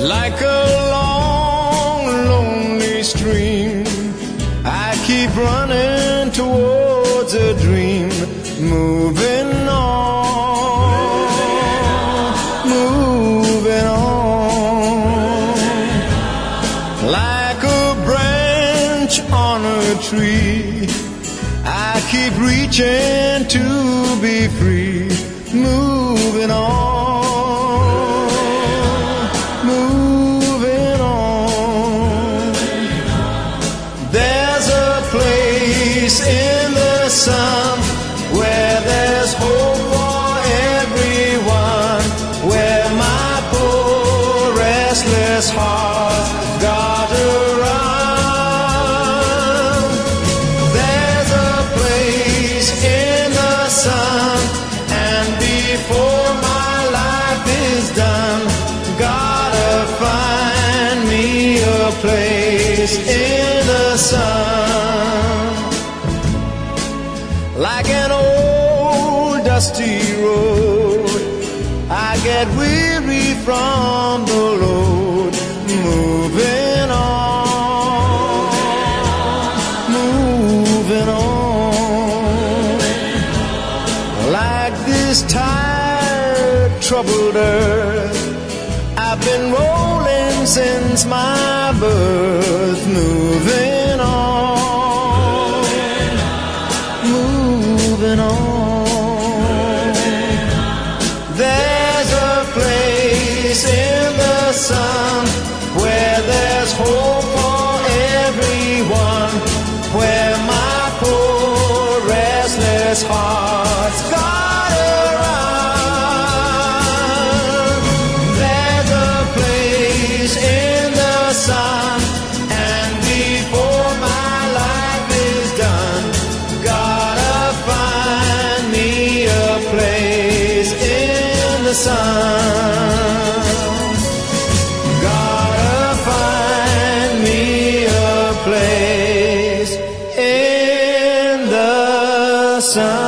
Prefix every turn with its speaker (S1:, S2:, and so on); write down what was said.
S1: Like a long, lonely stream, I keep running towards a dream, moving on, moving on. Like a branch on a tree, I keep reaching to be free, moving on. In the sun, where there's hope for everyone, where my poor restless heart got around. There's a place in the sun, and before my life is done, gotta find me a place in the sun. Like an old dusty road, I get weary from the load, moving on, moving on. Like this tired, troubled earth, I've been rolling since my birth, moving on. Moving on. There's a place in the sun where there's hope for everyone, where my poor restless heart's got around. There's a place in the sun, and before my life is done, find me a place in the sun. Gotta find me a place in the sun.